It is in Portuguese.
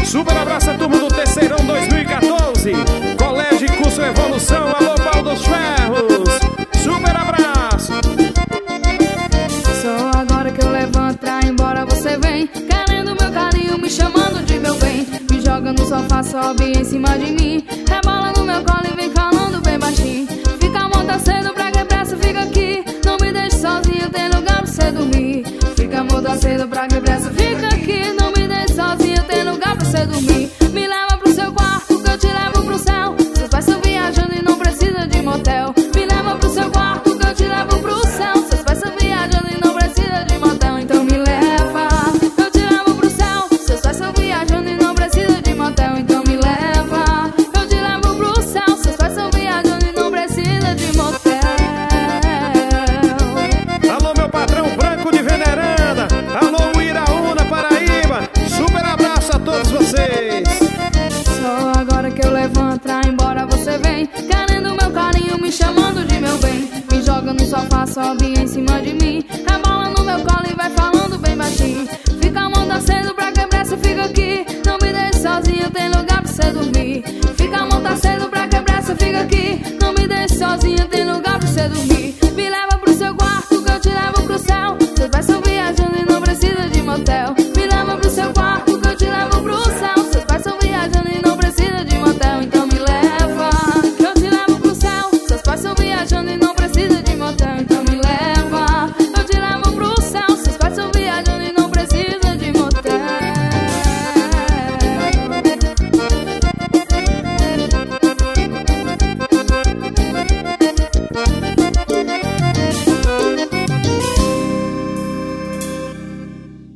Super abraço a turma do Terceirão 2014, Colégio e Curso Evolução. Alô, Pau dos Ferros. Super abraço. Só agora que eu levanto pra ir embora você vem, querendo meu carinho, me chamando de meu bem. Me joga no sofá, sobe em cima de mim, rebola no meu colo e vem falando bem baixinho. Fica a mão tá cedo, pra que pressa, fica aqui. Não me deixe sozinho, tem lugar pra você dormir. Fica a mão tá cedo, pra que pressa, fica aqui. Não me deixe sozinho, tem lugar pra você dormir. Me leva pro seu quarto que eu te levo pro céu. Seus pais estão viajando e não precisa de motel. Me leva pro seu quarto que eu te levo pro céu. Seus pais estão viajando e não precisa de motel. Então me leva, eu te levo pro céu. Seus pais estão viajando e não precisa de motel. Então me leva, eu te levo pro céu. Seus pais estão viajando e não precisa de motel. Alô, meu patrão Branco de Veneranda. Alô, Iraúna, Paraíba. Super abraço a todos vocês. Só agora que eu levanto pra ir embora você vem, querendo meu carinho, me chamando de meu bem. Me joga no sofá, sobe em cima de mim, rebola no meu colo e vai falando bem baixinho. Fica a mão tá cedo, pra que pressa, fica aqui. Não me deixe sozinho, tem lugar pra você dormir. Fica a mão tá cedo, pra que pressa, fica aqui. Não me deixe sozinho, tem lugar pra você dormir. Me leva pro seu quarto que eu te levo pro céu. Seus pais estão viajando e não precisa de motel.